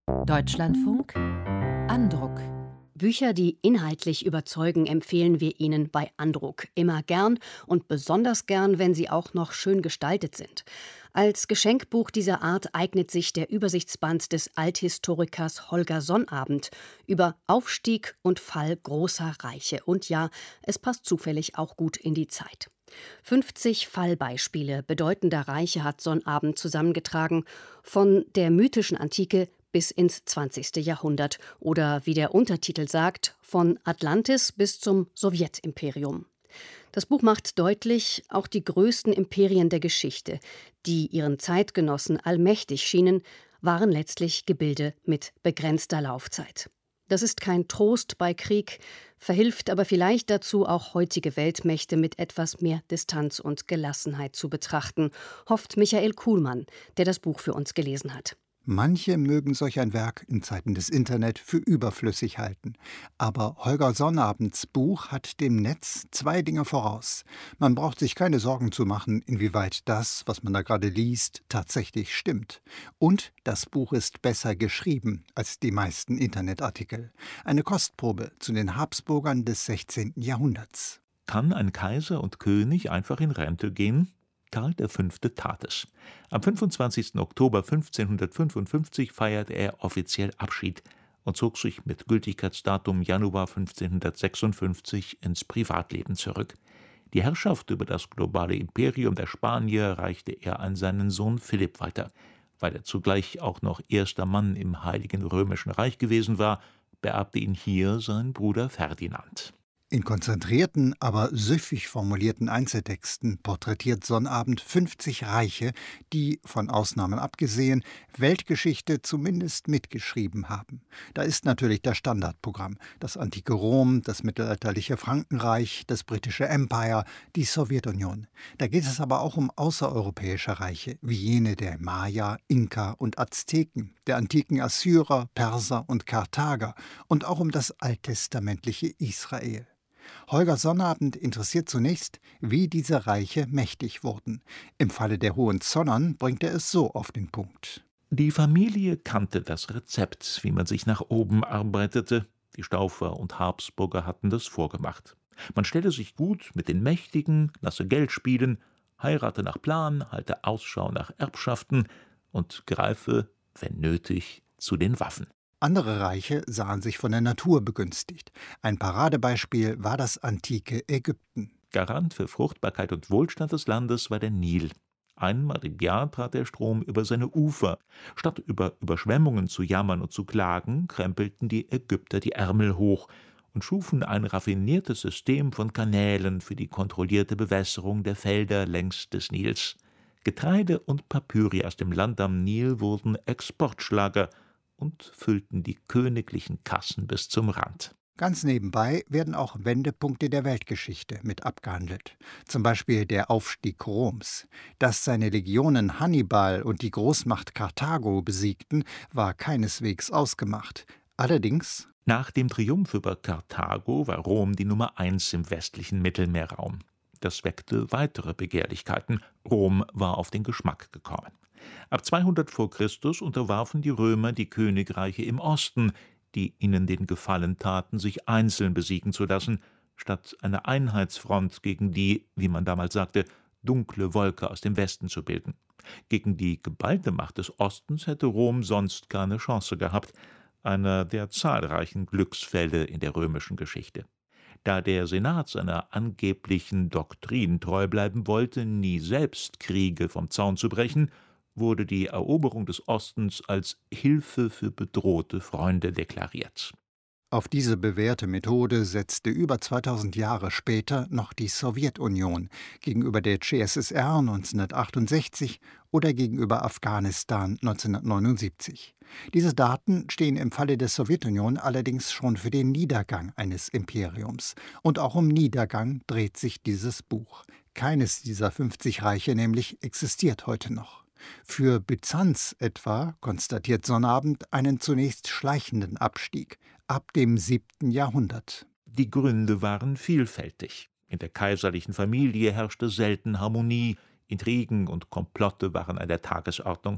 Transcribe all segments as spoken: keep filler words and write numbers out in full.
Deutschlandfunk Andruck. Bücher, die inhaltlich überzeugen, empfehlen wir Ihnen bei Andruck. Immer gern und besonders gern, wenn sie auch noch schön gestaltet sind. Als Geschenkbuch dieser Art eignet sich der Übersichtsband des Althistorikers Holger Sonnabend über Aufstieg und Fall großer Reiche. Und ja, es passt zufällig auch gut in die Zeit. fünfzig Fallbeispiele bedeutender Reiche hat Sonnabend zusammengetragen, von der mythischen Antike bis ins zwanzigste Jahrhundert oder, wie der Untertitel sagt, von Atlantis bis zum Sowjetimperium. Das Buch macht deutlich, auch die größten Imperien der Geschichte, die ihren Zeitgenossen allmächtig schienen, waren letztlich Gebilde mit begrenzter Laufzeit. Das ist kein Trost bei Krieg, verhilft aber vielleicht dazu, auch heutige Weltmächte mit etwas mehr Distanz und Gelassenheit zu betrachten, hofft Michael Kuhlmann, der das Buch für uns gelesen hat. Manche mögen solch ein Werk in Zeiten des Internet für überflüssig halten. Aber Holger Sonnabends Buch hat dem Netz zwei Dinge voraus. Man braucht sich keine Sorgen zu machen, inwieweit das, was man da gerade liest, tatsächlich stimmt. Und das Buch ist besser geschrieben als die meisten Internetartikel. Eine Kostprobe zu den Habsburgern des sechzehnten Jahrhunderts. Kann ein Kaiser und König einfach in Rente gehen? Karl der Fünfte tat es. Am fünfundzwanzigsten Oktober fünfzehnhundertfünfundfünfzig feierte er offiziell Abschied und zog sich mit Gültigkeitsdatum Januar fünfzehnhundertsechsundfünfzig ins Privatleben zurück. Die Herrschaft über das globale Imperium der Spanier reichte er an seinen Sohn Philipp weiter. Weil er zugleich auch noch erster Mann im Heiligen Römischen Reich gewesen war, beerbte ihn hier sein Bruder Ferdinand. In konzentrierten, aber süffig formulierten Einzeltexten porträtiert Sonnabend fünfzig Reiche, die, von Ausnahmen abgesehen, Weltgeschichte zumindest mitgeschrieben haben. Da ist natürlich das Standardprogramm: das antike Rom, das mittelalterliche Frankenreich, das britische Empire, die Sowjetunion. Da geht es aber auch um außereuropäische Reiche, wie jene der Maya, Inka und Azteken, der antiken Assyrer, Perser und Karthager und auch um das alttestamentliche Israel. Holger Sonnabend interessiert zunächst, wie diese Reiche mächtig wurden. Im Falle der Hohenzollern bringt er es so auf den Punkt. Die Familie kannte das Rezept, wie man sich nach oben arbeitete. Die Staufer und Habsburger hatten das vorgemacht. Man stelle sich gut mit den Mächtigen, lasse Geld spielen, heirate nach Plan, halte Ausschau nach Erbschaften und greife, wenn nötig, zu den Waffen. Andere Reiche sahen sich von der Natur begünstigt. Ein Paradebeispiel war das antike Ägypten. Garant für Fruchtbarkeit und Wohlstand des Landes war der Nil. Einmal im Jahr trat der Strom über seine Ufer. Statt über Überschwemmungen zu jammern und zu klagen, krempelten die Ägypter die Ärmel hoch und schufen ein raffiniertes System von Kanälen für die kontrollierte Bewässerung der Felder längs des Nils. Getreide und Papyri aus dem Land am Nil wurden Exportschlager und füllten die königlichen Kassen bis zum Rand. Ganz nebenbei werden auch Wendepunkte der Weltgeschichte mit abgehandelt. Zum Beispiel der Aufstieg Roms. Dass seine Legionen Hannibal und die Großmacht Karthago besiegten, war keineswegs ausgemacht. Allerdings: Nach dem Triumph über Karthago war Rom die Nummer eins im westlichen Mittelmeerraum. Das weckte weitere Begehrlichkeiten. Rom war auf den Geschmack gekommen. Ab zweihundert vor Christus unterwarfen die Römer die Königreiche im Osten, die ihnen den Gefallen taten, sich einzeln besiegen zu lassen, statt eine Einheitsfront gegen die, wie man damals sagte, dunkle Wolke aus dem Westen zu bilden. Gegen die geballte Macht des Ostens hätte Rom sonst keine Chance gehabt, einer der zahlreichen Glücksfälle in der römischen Geschichte. Da der Senat seiner angeblichen Doktrin treu bleiben wollte, nie selbst Kriege vom Zaun zu brechen, wurde die Eroberung des Ostens als Hilfe für bedrohte Freunde deklariert. Auf diese bewährte Methode setzte über zweitausend Jahre später noch die Sowjetunion gegenüber der C S S R neunzehnhundertachtundsechzig oder gegenüber Afghanistan neunzehnhundertneunundsiebzig. Diese Daten stehen im Falle der Sowjetunion allerdings schon für den Niedergang eines Imperiums. Und auch um Niedergang dreht sich dieses Buch. Keines dieser fünfzig Reiche nämlich existiert heute noch. Für Byzanz etwa konstatiert Sonnabend einen zunächst schleichenden Abstieg ab dem siebten Jahrhundert. Die Gründe waren vielfältig. In der kaiserlichen Familie herrschte selten Harmonie, Intrigen und Komplotte waren an der Tagesordnung.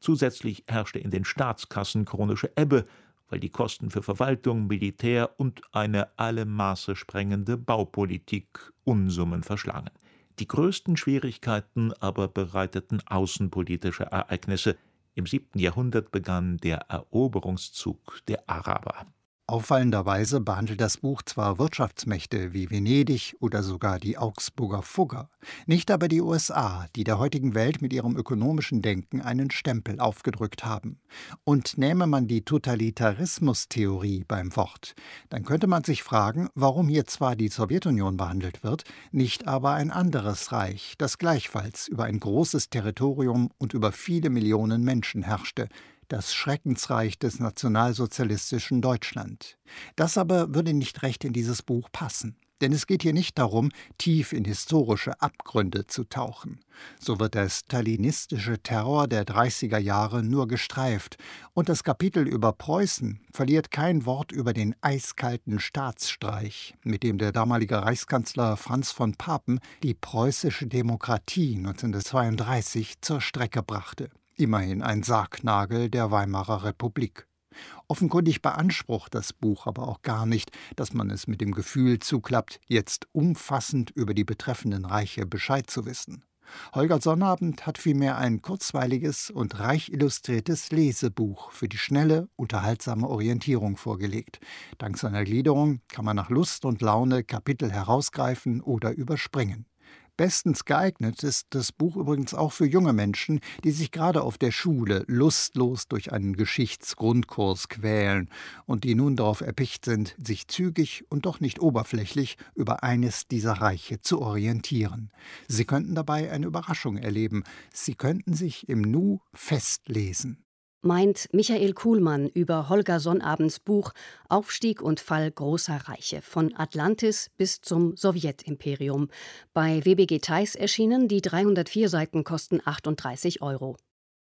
Zusätzlich herrschte in den Staatskassen chronische Ebbe, weil die Kosten für Verwaltung, Militär und eine alle Maße sprengende Baupolitik Unsummen verschlangen. Die größten Schwierigkeiten aber bereiteten außenpolitische Ereignisse. Im siebten Jahrhundert begann der Eroberungszug der Araber. Auffallenderweise behandelt das Buch zwar Wirtschaftsmächte wie Venedig oder sogar die Augsburger Fugger, nicht aber die U S A, die der heutigen Welt mit ihrem ökonomischen Denken einen Stempel aufgedrückt haben. Und nähme man die Totalitarismustheorie beim Wort, dann könnte man sich fragen, warum hier zwar die Sowjetunion behandelt wird, nicht aber ein anderes Reich, das gleichfalls über ein großes Territorium und über viele Millionen Menschen herrschte, das Schreckensreich des nationalsozialistischen Deutschland. Das aber würde nicht recht in dieses Buch passen. Denn es geht hier nicht darum, tief in historische Abgründe zu tauchen. So wird der stalinistische Terror der dreißiger Jahre nur gestreift. Und das Kapitel über Preußen verliert kein Wort über den eiskalten Staatsstreich, mit dem der damalige Reichskanzler Franz von Papen die preußische Demokratie neunzehnhundertzweiunddreißig zur Strecke brachte. Immerhin ein Sargnagel der Weimarer Republik. Offenkundig beansprucht das Buch aber auch gar nicht, dass man es mit dem Gefühl zuklappt, jetzt umfassend über die betreffenden Reiche Bescheid zu wissen. Holger Sonnabend hat vielmehr ein kurzweiliges und reich illustriertes Lesebuch für die schnelle, unterhaltsame Orientierung vorgelegt. Dank seiner Gliederung kann man nach Lust und Laune Kapitel herausgreifen oder überspringen. Bestens geeignet ist das Buch übrigens auch für junge Menschen, die sich gerade auf der Schule lustlos durch einen Geschichtsgrundkurs quälen und die nun darauf erpicht sind, sich zügig und doch nicht oberflächlich über eines dieser Reiche zu orientieren. Sie könnten dabei eine Überraschung erleben. Sie könnten sich im Nu festlesen. Meint Michael Kuhlmann über Holger Sonnabends Buch Aufstieg und Fall großer Reiche, von Atlantis bis zum Sowjetimperium. Bei W B G Theis erschienen, die dreihundertvier Seiten kosten achtunddreißig Euro.